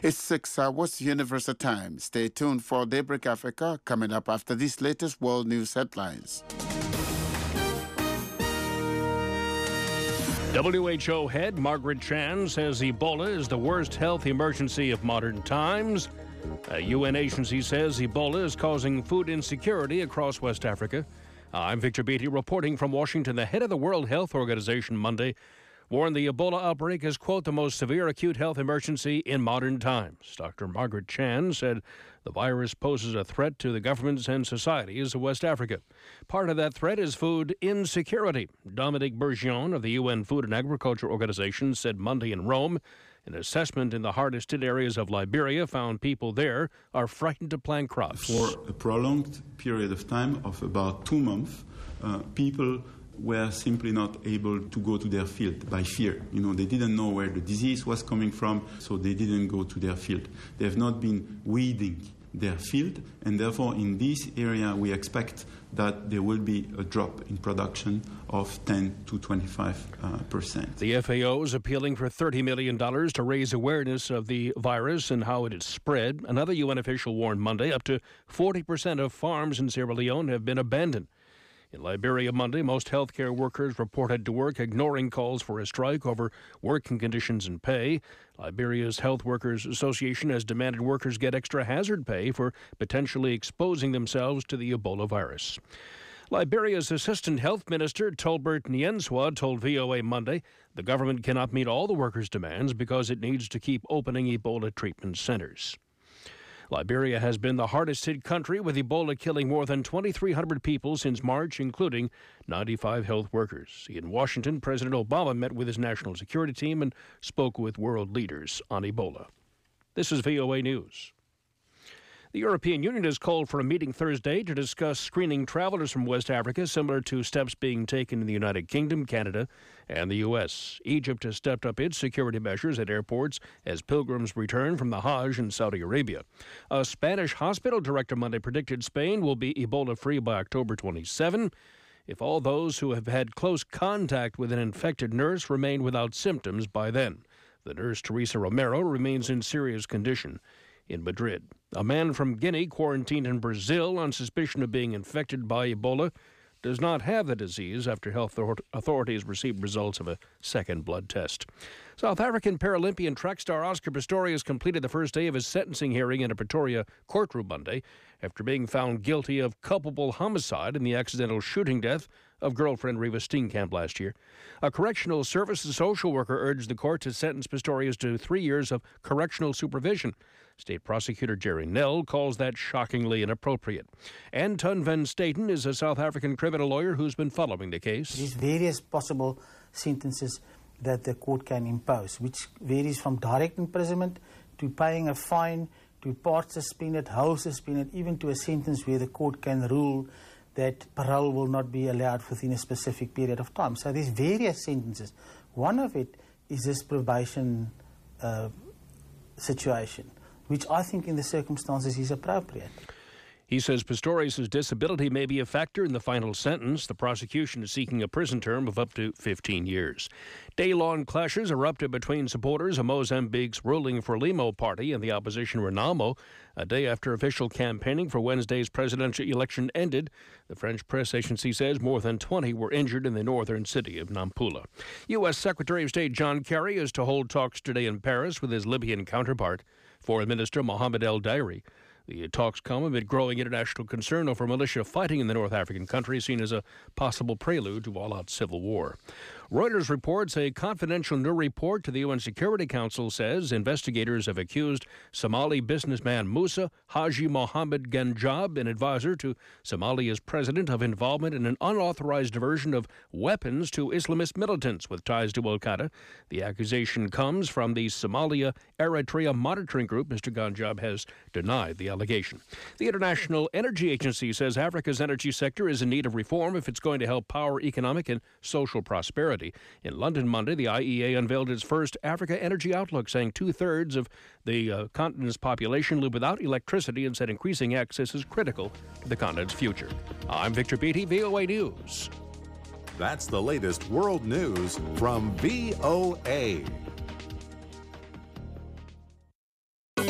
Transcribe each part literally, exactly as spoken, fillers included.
It's six hours Universal Time. Stay tuned for Daybreak Africa coming up after these latest world news headlines. W H O head Margaret Chan says Ebola is the worst health emergency of modern times. A U N agency says Ebola is causing food insecurity across West Africa. I'm Victor Beatty reporting from Washington. The head of the World Health Organization Monday warned the Ebola outbreak is, quote, the most severe acute health emergency in modern times. Doctor Margaret Chan said the virus poses a threat to the governments and societies of West Africa. Part of that threat is food insecurity. Dominique Bourgeon of the U N Food and Agriculture Organization said Monday in Rome an assessment in the hardest hit areas of Liberia found people there are frightened to plant crops. For a prolonged period of time of about two months, uh, people were simply not able to go to their field by fear. You know, they didn't know where the disease was coming from, so they didn't go to their field. They have not been weeding their field, and therefore in this area we expect that there will be a drop in production of ten to twenty-five percent. The F A O is appealing for thirty million dollars to raise awareness of the virus and how it is spread. Another U N official warned Monday up to forty percent of farms in Sierra Leone have been abandoned. In Liberia Monday, most healthcare workers reported to work ignoring calls for a strike over working conditions and pay. Liberia's Health Workers Association has demanded workers get extra hazard pay for potentially exposing themselves to the Ebola virus. Liberia's Assistant Health Minister, Tolbert Nyenswa, told V O A Monday the government cannot meet all the workers' demands because it needs to keep opening Ebola treatment centers. Liberia has been the hardest hit country, with Ebola killing more than twenty-three hundred people since March, including ninety-five health workers. In Washington, President Obama met with his national security team and spoke with world leaders on Ebola. This is V O A News. The European Union has called for a meeting Thursday to discuss screening travelers from West Africa, similar to steps being taken in the United Kingdom, Canada, and the U S. Egypt has stepped up its security measures at airports as pilgrims return from the Hajj in Saudi Arabia. A Spanish hospital director Monday predicted Spain will be Ebola-free by October twenty-seventh if all those who have had close contact with an infected nurse remain without symptoms by then. The nurse, Teresa Romero, remains in serious condition in Madrid. A man from Guinea quarantined in Brazil on suspicion of being infected by Ebola does not have the disease after health authorities received results of a second blood test. South African Paralympian track star Oscar Pistorius completed the first day of his sentencing hearing in a Pretoria courtroom Monday after being found guilty of culpable homicide in the accidental shooting death of girlfriend Reva Steenkamp last year. A correctional services social worker urged the court to sentence Pistorius to three years of correctional supervision. State prosecutor Jerry Nell calls that shockingly inappropriate. Anton van Staten is a South African criminal lawyer who's been following the case. There's various possible sentences that the court can impose, which varies from direct imprisonment to paying a fine, to part suspended, whole suspended, even to a sentence where the court can rule that parole will not be allowed within a specific period of time. So there's various sentences. One of it is this probation uh, situation, which I think in the circumstances is appropriate. He says Pistorius' disability may be a factor in the final sentence. The prosecution is seeking a prison term of up to fifteen years. Day-long clashes erupted between supporters of Mozambique's ruling Frelimo party and the opposition Renamo. A day after official campaigning for Wednesday's presidential election ended, the French press agency says more than twenty were injured in the northern city of Nampula. U S. Secretary of State John Kerry is to hold talks today in Paris with his Libyan counterpart, Foreign Minister Mohamed El Dairi. The talks come amid growing international concern over militia fighting in the North African country, seen as a possible prelude to all-out civil war. Reuters reports a confidential new report to the U N Security Council says investigators have accused Somali businessman Musa Haji Mohammed Ganjab, an advisor to Somalia's president, of involvement in an unauthorized diversion of weapons to Islamist militants with ties to al-Qaeda. The accusation comes from the Somalia Eritrea Monitoring Group. Mister Ganjab has denied the allegation. The International Energy Agency says Africa's energy sector is in need of reform if it's going to help power economic and social prosperity. In London Monday, the I E A unveiled its first Africa Energy Outlook, saying two-thirds of the uh, continent's population live without electricity and said increasing access is critical to the continent's future. I'm Victor Beatty, V O A News. That's the latest world news from V O A.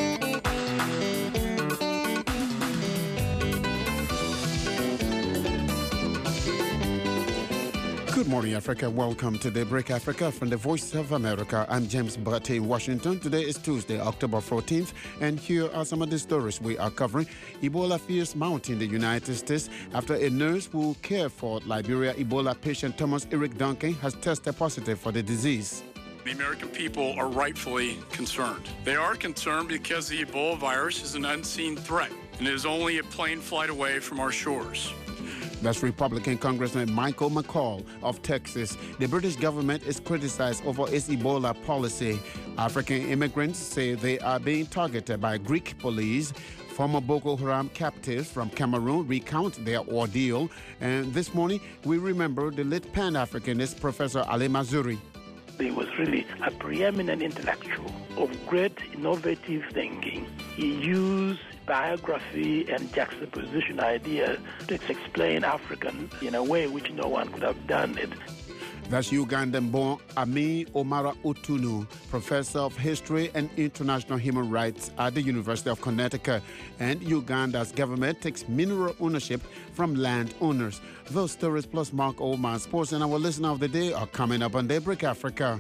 Good morning, Africa. Welcome to Daybreak Africa from the Voice of America. I'm James Butte in Washington. Today is Tuesday, October fourteenth, and here are some of the stories we are covering. Ebola fears mount in the United States after a nurse who cared for Liberia Ebola patient Thomas Eric Duncan has tested positive for the disease. The American people are rightfully concerned. They are concerned because the Ebola virus is an unseen threat and is only a plane flight away from our shores. That's Republican Congressman Michael McCall of Texas. The British government is criticized over its Ebola policy. African immigrants say they are being targeted by Greek police. Former Boko Haram captives from Cameroon recount their ordeal. And this morning, we remember the late Pan-Africanist Professor Ali Mazrui. He was really a preeminent intellectual of great innovative thinking. He used biography and juxtaposition ideas to explain African in a way which no one could have done it. That's Ugandan-born Amin Omara Utunu, professor of history and international human rights at the University of Connecticut. And Uganda's government takes mineral ownership from landowners. Those stories plus Mark Oman Sports and our listener of the day are coming up on Daybreak Africa.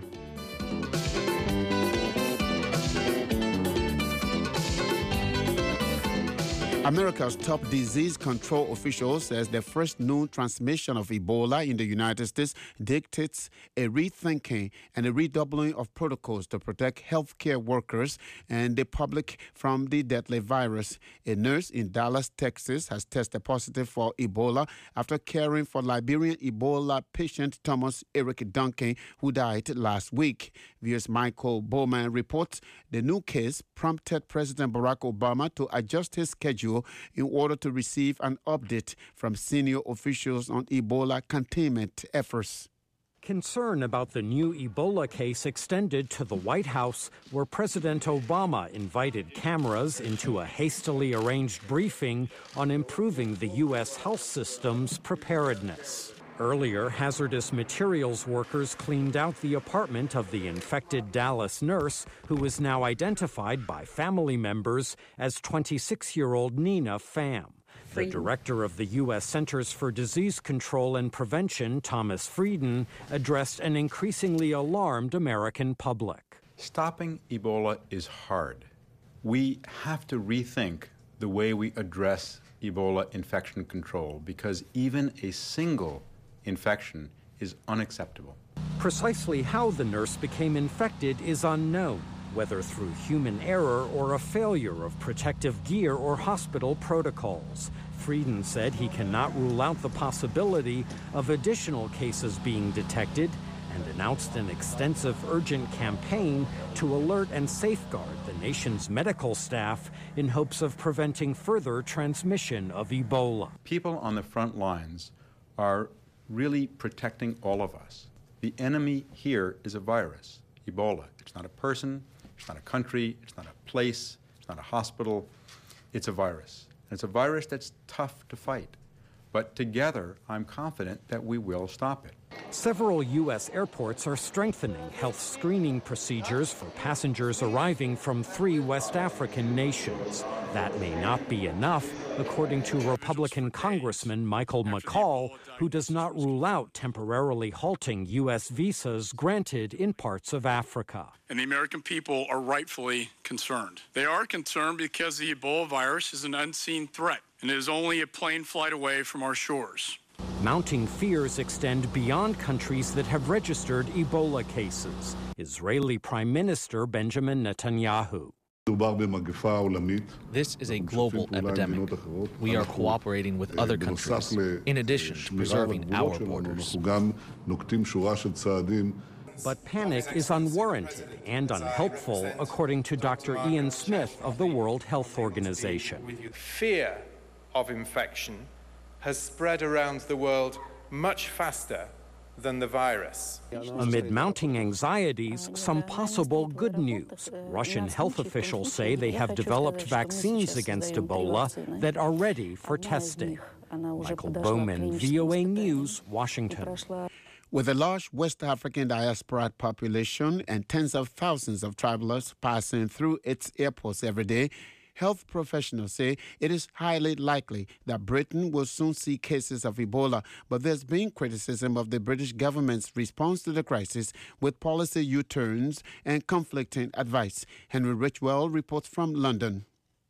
America's top disease control official says the first known transmission of Ebola in the United States dictates a rethinking and a redoubling of protocols to protect healthcare workers and the public from the deadly virus. A nurse in Dallas, Texas, has tested positive for Ebola after caring for Liberian Ebola patient Thomas Eric Duncan, who died last week. V O's Michael Bowman reports the new case prompted President Barack Obama to adjust his schedule in order to receive an update from senior officials on Ebola containment efforts. Concern about the new Ebola case extended to the White House, where President Obama invited cameras into a hastily arranged briefing on improving the U S health system's preparedness. Earlier, hazardous materials workers cleaned out the apartment of the infected Dallas nurse, who is now identified by family members as twenty-six-year-old Nina Pham. The director of the U S Centers for Disease Control and Prevention, Thomas Frieden, addressed an increasingly alarmed American public. Stopping Ebola is hard. We have to rethink the way we address Ebola infection control because even a single infection is unacceptable. Precisely how the nurse became infected is unknown, whether through human error or a failure of protective gear or hospital protocols. Frieden said he cannot rule out the possibility of additional cases being detected and announced an extensive urgent campaign to alert and safeguard the nation's medical staff in hopes of preventing further transmission of Ebola. People on the front lines are really protecting all of us. The enemy here is a virus, Ebola. It's not a person, it's not a country, it's not a place, it's not a hospital. It's a virus. And it's a virus that's tough to fight. But together, I'm confident that we will stop it. Several U S airports are strengthening health screening procedures for passengers arriving from three West African nations. That may not be enough, according to Republican Congressman Michael McCall, who does not rule out temporarily halting U S visas granted in parts of Africa. And the American people are rightfully concerned. They are concerned because the Ebola virus is an unseen threat and is only a plane flight away from our shores. Mounting fears extend beyond countries that have registered Ebola cases. Israeli Prime Minister Benjamin Netanyahu. This is a global epidemic. We are cooperating with other countries, in addition to preserving our borders. But panic is unwarranted and unhelpful, according to Doctor Ian Smith of the World Health Organization. Fear of infection has spread around the world much faster than the virus. Amid mounting anxieties, some possible good news. Russian health officials say they have developed vaccines against Ebola that are ready for testing. Michael Bowman, V O A News, Washington. With a large West African diaspora population and tens of thousands of travelers passing through its airports every day, health professionals say it is highly likely that Britain will soon see cases of Ebola, but there's been criticism of the British government's response to the crisis with policy U-turns and conflicting advice. Henry Richwell reports from London.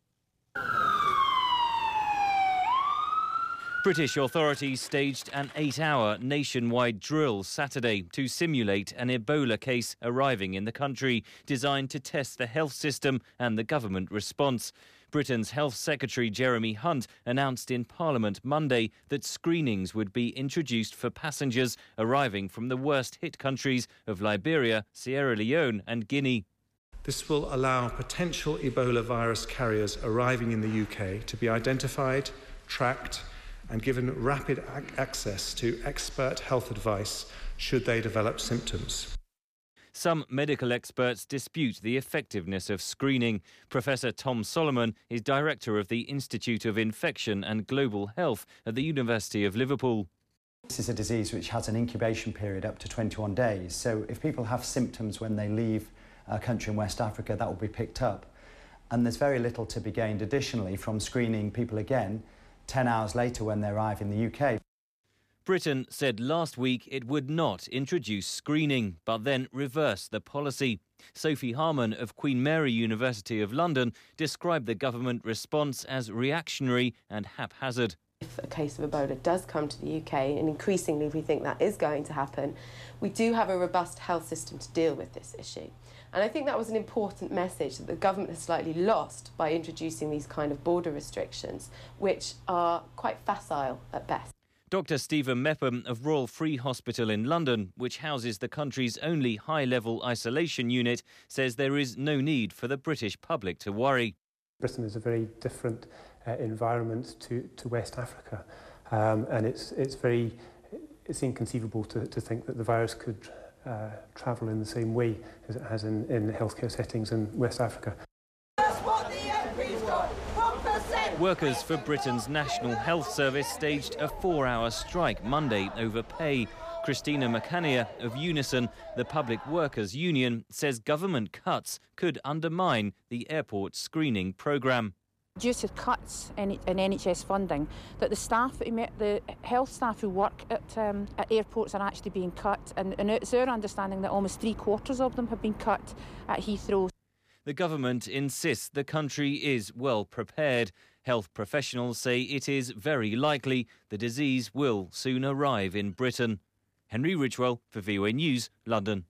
British authorities staged an eight-hour nationwide drill Saturday to simulate an Ebola case arriving in the country, designed to test the health system and the government response. Britain's Health Secretary Jeremy Hunt announced in Parliament Monday that screenings would be introduced for passengers arriving from the worst-hit countries of Liberia, Sierra Leone and Guinea. This will allow potential Ebola virus carriers arriving in the U K to be identified, tracked and given rapid ac- access to expert health advice should they develop symptoms. Some medical experts dispute the effectiveness of screening. Professor Tom Solomon is director of the Institute of Infection and Global Health at the University of Liverpool. This is a disease which has an incubation period up to twenty-one days. So if people have symptoms when they leave a country in West Africa, that will be picked up. And there's very little to be gained additionally from screening people again ten hours later when they arrive in the U K. Britain said last week it would not introduce screening, but then reversed the policy. Sophie Harman of Queen Mary University of London described the government response as reactionary and haphazard. If a case of Ebola does come to the U K, and increasingly we think that is going to happen, we do have a robust health system to deal with this issue. And I think that was an important message that the government has slightly lost by introducing these kind of border restrictions, which are quite facile at best. Doctor Stephen Mepham of Royal Free Hospital in London, which houses the country's only high-level isolation unit, says there is no need for the British public to worry. Britain is a very different uh, environment to, to West Africa, um, and it's it's very it's inconceivable to, to think that the virus could uh, travel in the same way as it has in, in healthcare settings in West Africa. That's what the M P's got. one percent. Workers for Britain's National Health Service staged a four-hour strike Monday over pay. Christina McCannia of Unison, the Public Workers Union, says government cuts could undermine the airport screening programme. Due to cuts in, in N H S funding, that the staff, the health staff who work at, um, at airports are actually being cut, and, and it's our understanding that almost three quarters of them have been cut at Heathrow. The government insists the country is well prepared. Health professionals say it is very likely the disease will soon arrive in Britain. Henry Ridgewell for V O A News, London.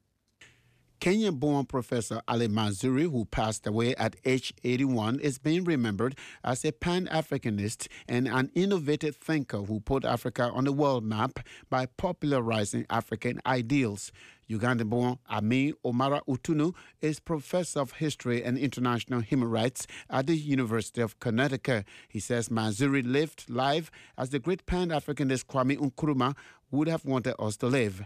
Kenyan-born Professor Ali Mazrui, who passed away at age eighty-one, is being remembered as a Pan-Africanist and an innovative thinker who put Africa on the world map by popularizing African ideals. Ugandan-born Ami Omara Utunu is Professor of History and International Human Rights at the University of Connecticut. He says Mazrui lived life as the great Pan-Africanist Kwame Nkrumah would have wanted us to live.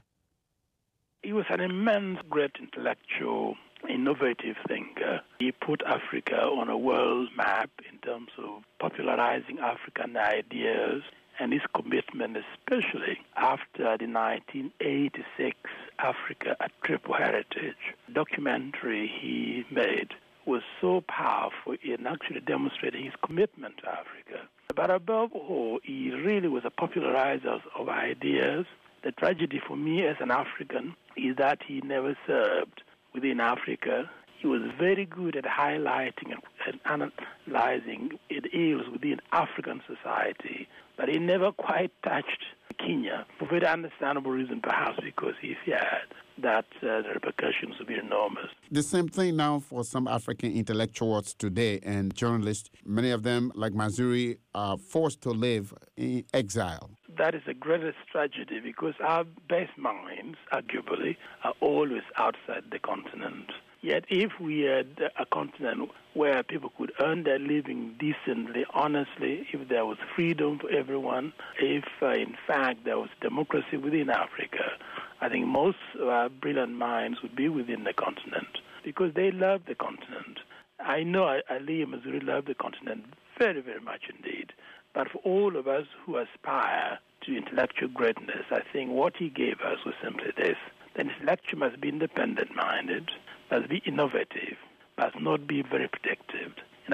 He was an immense, great intellectual, innovative thinker. He put Africa on a world map in terms of popularizing African ideas, and his commitment, especially after the nineteen eighty-six Africa a Triple Heritage documentary he made, was so powerful in actually demonstrating his commitment to Africa. But above all, he really was a popularizer of ideas. The tragedy for me as an African is that he never served within Africa. He was very good at highlighting and analyzing ills within African society, but he never quite touched Kenya, for very understandable reason, perhaps because he feared that uh, the repercussions would be enormous. The same thing now for some African intellectuals today and journalists. Many of them, like Mazrui, are forced to live in exile. That is the greatest tragedy because our best minds, arguably, are always outside the continent. Yet if we had a continent where people could earn their living decently, honestly, if there was freedom for everyone, if, uh, in fact, there was democracy within Africa, I think most of our brilliant minds would be within the continent because they love the continent. I know Ali Mazrui loved the continent very, very much indeed. But for all of us who aspire to intellectual greatness, I think what he gave us was simply this. The intellectual must be independent-minded, must be innovative, must not be very protective. And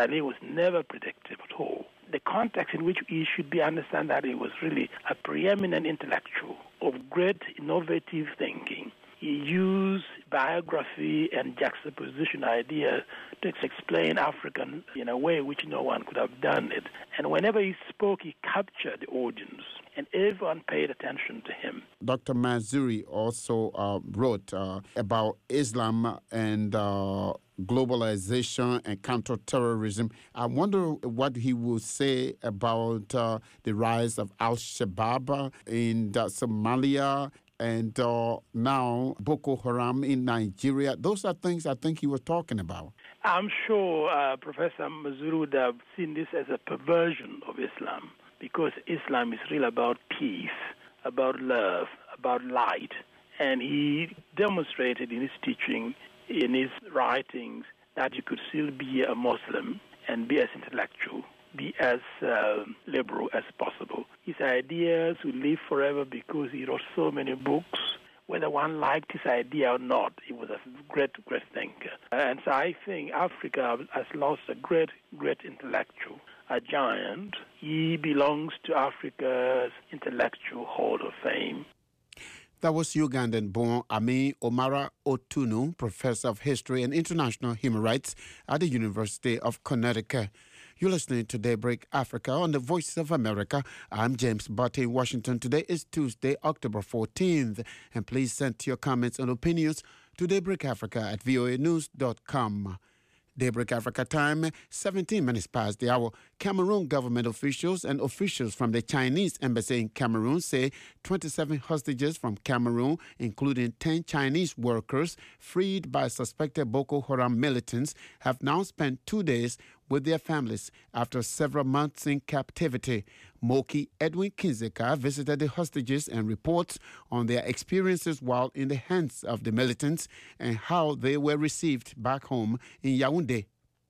Ali was never predictive at all. The context in which he should be understand that he was really a preeminent intellectual of great innovative thinking. He used biography and juxtaposition ideas to explain African in a way which no one could have done it. And whenever he spoke, he captured the audience, and everyone paid attention to him. Doctor Mazrui also uh, wrote uh, about Islam and uh, globalization and counterterrorism. I wonder what he would say about uh, the rise of Al-Shabaab in uh, Somalia and uh, now Boko Haram in Nigeria. Those are things I think he was talking about. I'm sure uh, Professor Mazrui would have seen this as a perversion of Islam, because Islam is really about peace, about love, about light. And he demonstrated in his teaching, in his writings, that you could still be a Muslim and be as intellectual, be as uh, liberal as possible. His ideas will live forever because he wrote so many books. Whether one liked his idea or not, he was a great, great thinker. And so I think Africa has lost a great, great intellectual, a giant. He belongs to Africa's intellectual Hall of Fame. That was Ugandan-born Ami Omara Otunu, professor of history and international human rights at the University of Connecticut. You're listening to Daybreak Africa on the Voice of America. I'm James Butte in Washington. Today is Tuesday, October fourteenth. And please send your comments and opinions to Daybreak Africa at voa news dot com. Daybreak Africa time, seventeen minutes past the hour. Cameroon government officials and officials from the Chinese embassy in Cameroon say twenty-seven hostages from Cameroon, including ten Chinese workers freed by suspected Boko Haram militants, have now spent two days with their families after several months in captivity. Moki Edwin Kinzeka visited the hostages and reports on their experiences while in the hands of the militants and how they were received back home in Yaoundé.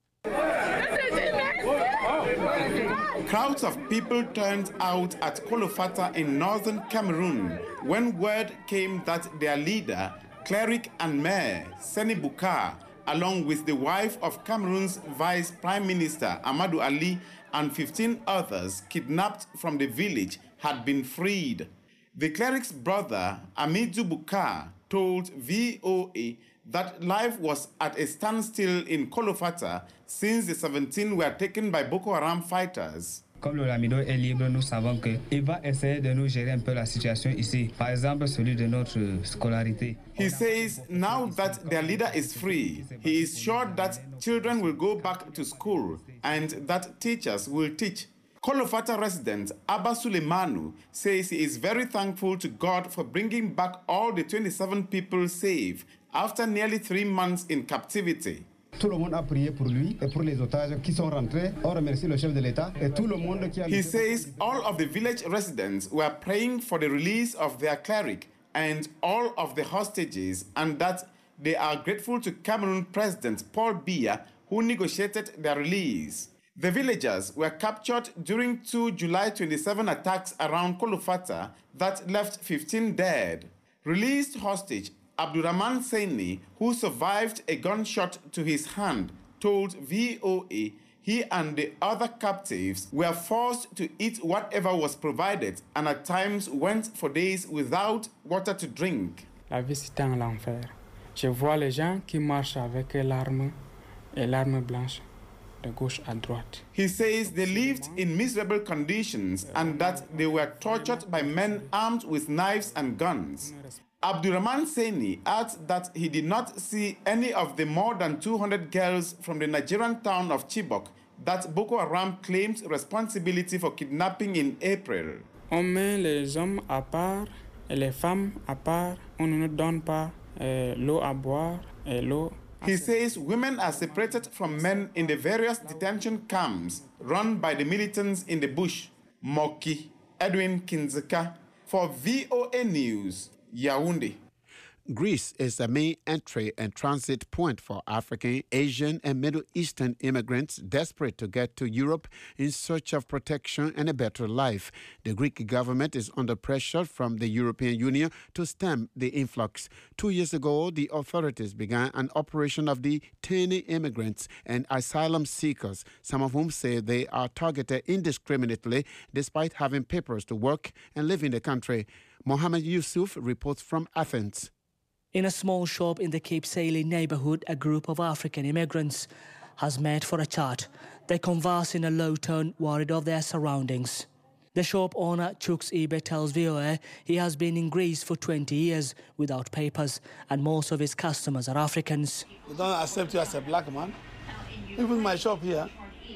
Crowds of people turned out at Kolofata in northern Cameroon when word came that their leader, cleric and mayor, Seni Bukar, along with the wife of Cameroon's Vice Prime Minister, Amadou Ali, and fifteen others kidnapped from the village, had been freed. The cleric's brother, Amidou Bukar, told V O A that life was at a standstill in Kolofata since the seventeen were taken by Boko Haram fighters. Comme le Lamido est libre, nous savons qu'il va essayer de nous gérer un peu la situation ici. Par exemple, celui de notre scolarité. He says now that their leader is free, he is sure that children will go back to school and that teachers will teach. Kolofata resident Abba Suleimanu says he is very thankful to God for bringing back all the twenty-seven people safe after nearly three months in captivity. Tout le monde a prié pour lui et pour les otages qui sont rentrés. On remercie le chef de l'État et tout le monde qui a... He says all of the village residents were praying for the release of their cleric and all of the hostages, and that they are grateful to Cameroon President Paul Biya, who negotiated their release. The villagers were captured during two July twenty-seventh attacks around Kolofata that left fifteen dead. Released hostage Abdurrahman Saini, who survived a gunshot to his hand, told V O A he and the other captives were forced to eat whatever was provided and at times went for days without water to drink. La vie c'est un enfer. Je vois les gens qui marchent avec l'arme et l'arme blanche de gauche à droite. He says they lived in miserable conditions and that they were tortured by men armed with knives and guns. Abdurrahman Saini adds that he did not see any of the more than two hundred girls from the Nigerian town of Chibok that Boko Haram claimed responsibility for kidnapping in April. On met les hommes à part et les femmes à part. On ne donne pas euh, l'eau à boire et l'eau. He says women are separated from men in the various detention camps run by the militants in the bush. Moki Edwin Kinzeka for V O A News. Yaoundé. Greece is the main entry and transit point for African, Asian, and Middle Eastern immigrants desperate to get to Europe in search of protection and a better life. The Greek government is under pressure from the European Union to stem the influx. Two years ago, the authorities began an operation of detaining immigrants and asylum seekers, some of whom say they are targeted indiscriminately despite having papers to work and live in the country. Mohammed Yusuf reports from Athens. In a small shop in the Cape Saline neighborhood, a group of African immigrants has met for a chat. They converse in a low tone, worried of their surroundings. The shop owner, Chuks Ibe, tells V O A he has been in Greece for twenty years without papers, and most of his customers are Africans. They don't accept you as a black man. Even my shop here,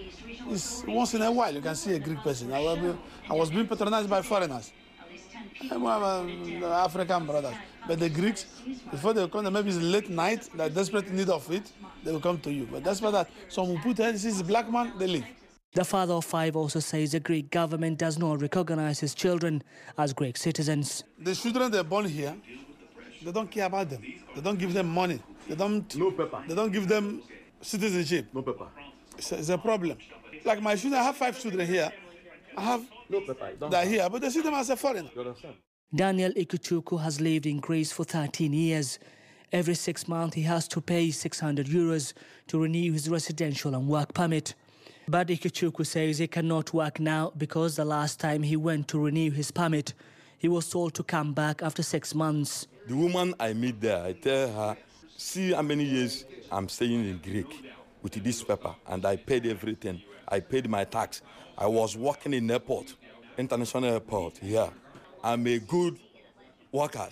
is once in a while you can see a Greek person. I was, I was being patronized by foreigners. I'm uh, African brothers. But the Greeks, before they come, maybe it's late night, they're desperate in need of it, they will come to you. But that's why that someone put here, this is a black man, they leave. The father of five also says the Greek government does not recognize his children as Greek citizens. The children they're born here, they don't care about them. They don't give them money. They don't, no paper. They don't give them citizenship. No paper. It's a, it's a problem. Like my children, I have five children here. I have, no paper. They're here, but they see them as a foreigner. Daniel Ikuchuku has lived in Greece for thirteen years. Every six months he has to pay six hundred euros to renew his residential and work permit. But Ikuchuku says he cannot work now because the last time he went to renew his permit, he was told to come back after six months. The woman I meet there, I tell her, see how many years I'm staying in Greek with this paper, and I paid everything. I paid my tax. I was working in airport, international airport, here. I'm a good worker.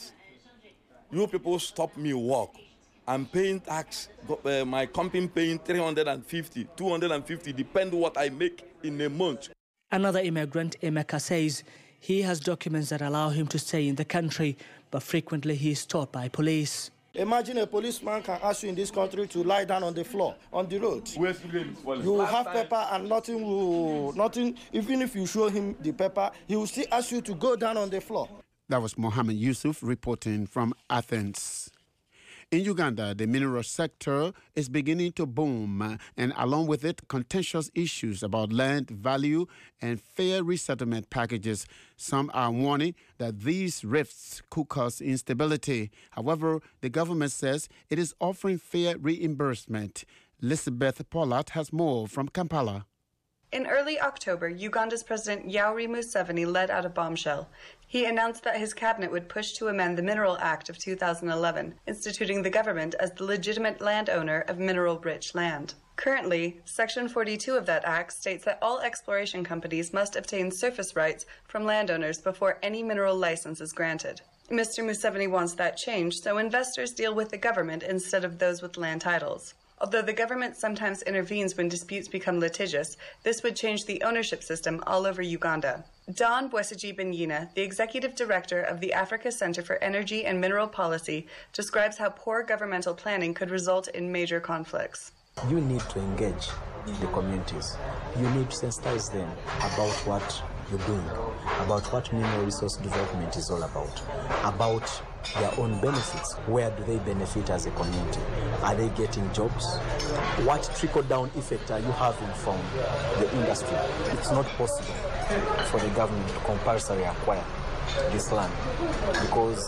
You people stop me work. I'm paying tax. Uh, my company paying three hundred fifty, two hundred fifty, depend what I make in a month. Another immigrant, Emeka, says he has documents that allow him to stay in the country, but frequently he is stopped by police. Imagine a policeman can ask you in this country to lie down on the floor, on the road. You will have paper and nothing will, nothing, even if you show him the paper, he will still ask you to go down on the floor. That was Mohammed Yusuf reporting from Athens. In Uganda, the mineral sector is beginning to boom, and along with it, contentious issues about land value and fair resettlement packages. Some are warning that these rifts could cause instability. However, the government says it is offering fair reimbursement. Elizabeth Pollard has more from Kampala. In early October, Uganda's President Yoweri Museveni let out a bombshell. He announced that his cabinet would push to amend the Mineral Act of two thousand eleven, instituting the government as the legitimate landowner of mineral-rich land. Currently, Section forty-two of that act states that all exploration companies must obtain surface rights from landowners before any mineral license is granted. Mister Museveni wants that changed so investors deal with the government instead of those with land titles. Although the government sometimes intervenes when disputes become litigious, this would change the ownership system all over Uganda. Don Bwesigye Benyina, the executive director of the Africa Center for Energy and Mineral Policy, describes how poor governmental planning could result in major conflicts. You need to engage the communities. You need to sensitize them about what you're doing, about what mineral resource development is all about, about their own benefits. Where do they benefit as a community? Are they getting jobs? What trickle-down effect are you having from the industry? It's not possible for the government to compulsorily acquire this land because,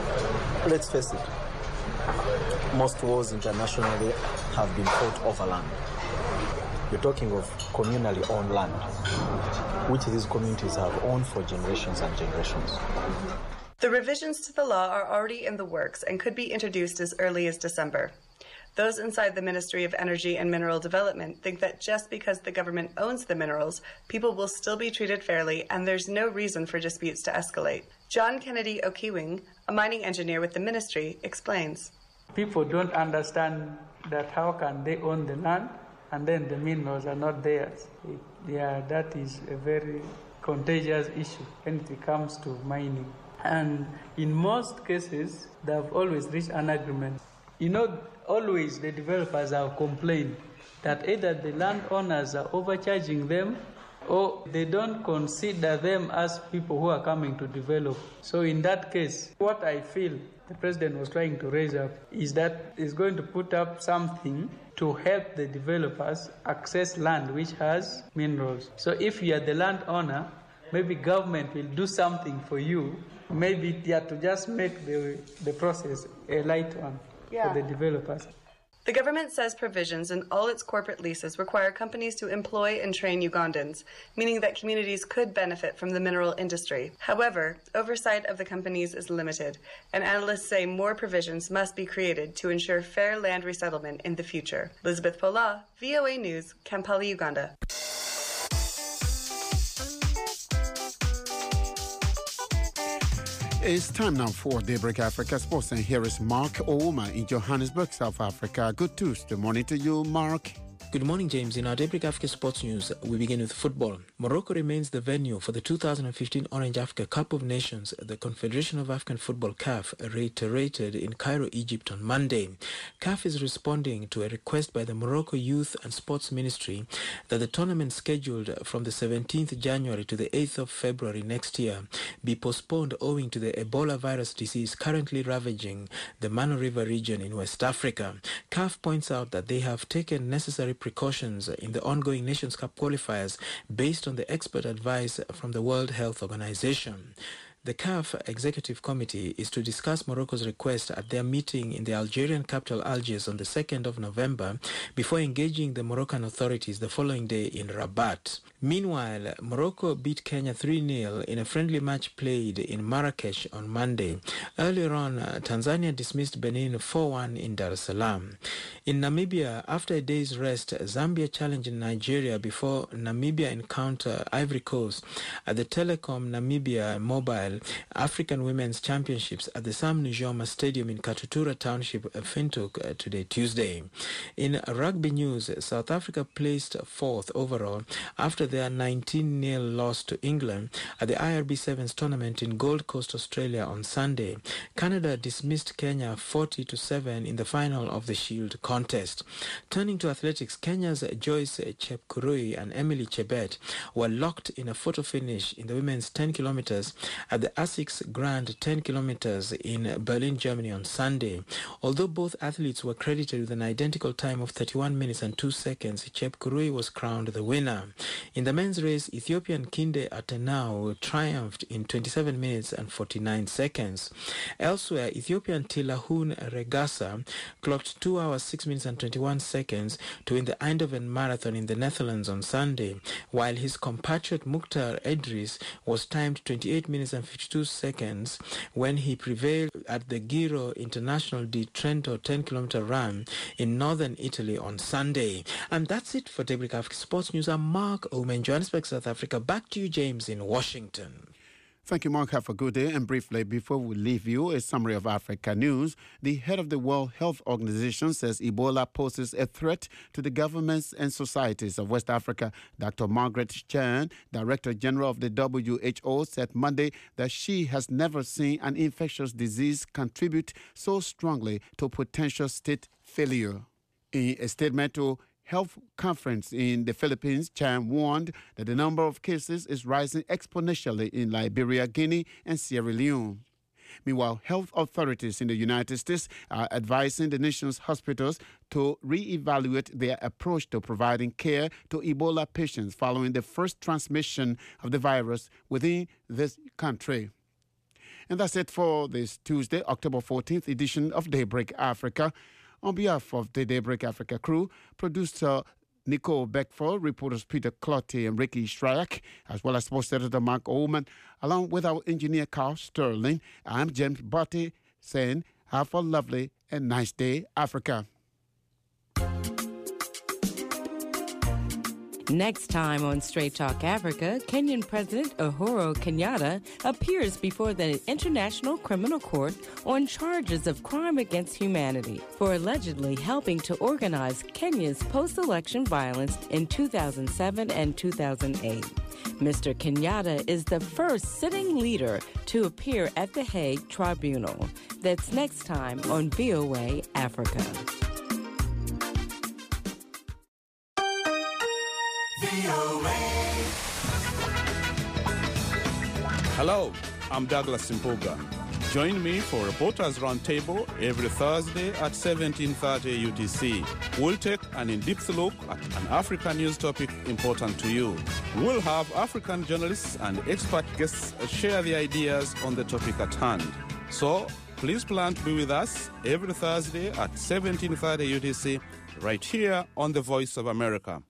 let's face it, most wars internationally have been fought over land. You're talking of communally owned land, which these communities have owned for generations and generations. The revisions to the law are already in the works and could be introduced as early as December. Those inside the Ministry of Energy and Mineral Development think that just because the government owns the minerals, people will still be treated fairly and there's no reason for disputes to escalate. John Kennedy Okiwing, a mining engineer with the ministry, explains. People don't understand that how can they own the land and then the minerals are not theirs. It, yeah, that is a very contagious issue when it comes to mining. And in most cases, they have always reached an agreement. You know, always the developers have complained that either the landowners are overcharging them or they don't consider them as people who are coming to develop. So in that case, what I feel the president was trying to raise up is that he's going to put up something to help the developers access land which has minerals. So if you are the landowner, maybe government will do something for you. Maybe yeah, to just make the, the process a light one yeah. for the developers. The government says provisions in all its corporate leases require companies to employ and train Ugandans, meaning that communities could benefit from the mineral industry. However, oversight of the companies is limited, and analysts say more provisions must be created to ensure fair land resettlement in the future. Elizabeth Pola, V O A News, Kampala, Uganda. It's time now for Daybreak Africa Sports, and here is Mark Ouma in Johannesburg, South Africa. Good Tuesday morning to you, Mark. Good morning, James. In our Daybreak Africa Sports News, we begin with football. Morocco remains the venue for the two thousand fifteen Orange Africa Cup of Nations, the Confederation of African Football C A F reiterated in Cairo, Egypt on Monday. C A F is responding to a request by the Morocco Youth and Sports Ministry that the tournament scheduled from the seventeenth of January to the eighth of February next year be postponed owing to the Ebola virus disease currently ravaging the Mano River region in West Africa. C A F points out that they have taken necessary precautions in the ongoing Nations Cup qualifiers based on the expert advice from the World Health Organization. The C A F Executive Committee is to discuss Morocco's request at their meeting in the Algerian capital Algiers on the second of November before engaging the Moroccan authorities the following day in Rabat. Meanwhile, Morocco beat Kenya three nil in a friendly match played in Marrakesh on Monday. Earlier on, Tanzania dismissed Benin four one in Dar es Salaam. In Namibia, after a day's rest, Zambia challenged Nigeria before Namibia encounter Ivory Coast at the Telecom Namibia Mobile African Women's Championships at the Sam Nujoma Stadium in Katutura Township, Fintuk, today, Tuesday. In rugby news, South Africa placed fourth overall after their nineteen nil loss to England at the I R B Sevens tournament in Gold Coast, Australia on Sunday. Canada dismissed Kenya forty to seven in the final of the Shield contest. Turning to athletics, Kenya's Joyce Chepkurui and Emily Chebet were locked in a photo finish in the women's ten kilometers at the ASICS Grand ten kilometers in Berlin, Germany on Sunday. Although both athletes were credited with an identical time of thirty-one minutes and two seconds, Chepkurui was crowned the winner. In the men's race, Ethiopian Kinde Atenao triumphed in twenty-seven minutes and forty-nine seconds. Elsewhere, Ethiopian Tilahun Regasa clocked two hours, six minutes and twenty-one seconds to win the Eindhoven Marathon in the Netherlands on Sunday, while his compatriot Mukhtar Idris was timed twenty-eight minutes and fifty-two seconds when he prevailed at the Giro International di Trento ten kilometer run in northern Italy on Sunday. And that's it for Daybreak Africa Sports News. I'm Mark Oman, Johannesburg, South Africa. Back to you, James, in Washington. Thank you, Mark. Have a good day. And briefly, before we leave you, a summary of Africa news. The head of the World Health Organization says Ebola poses a threat to the governments and societies of West Africa. Doctor Margaret Chan, Director General of the W H O, said Monday that she has never seen an infectious disease contribute so strongly to potential state failure. In a statement to Health Conference in the Philippines, Chan warned that the number of cases is rising exponentially in Liberia, Guinea, and Sierra Leone. Meanwhile, health authorities in the United States are advising the nation's hospitals to reevaluate their approach to providing care to Ebola patients following the first transmission of the virus within this country. And that's it for this Tuesday, October fourteenth edition of Daybreak Africa. On behalf of the Daybreak Africa crew, producer Nicole Beckford, reporters Peter Clottey and Ricky Shryak, as well as sports editor Mark Oman, along with our engineer Carl Sterling, I'm James Barty saying, have a lovely and nice day, Africa. Next time on Straight Talk Africa, Kenyan President Uhuru Kenyatta appears before the International Criminal Court on charges of crime against humanity for allegedly helping to organize Kenya's post-election violence in two thousand seven and two thousand eight. Mister Kenyatta is the first sitting leader to appear at the Hague Tribunal. That's next time on V O A Africa. Hello, I'm Douglas Simpoga. Join me for Reporters Roundtable every Thursday at seventeen thirty U T C. We'll take an in-depth look at an African news topic important to you. We'll have African journalists and expert guests share their ideas on the topic at hand. So, please plan to be with us every Thursday at seventeen thirty U T C right here on the Voice of America.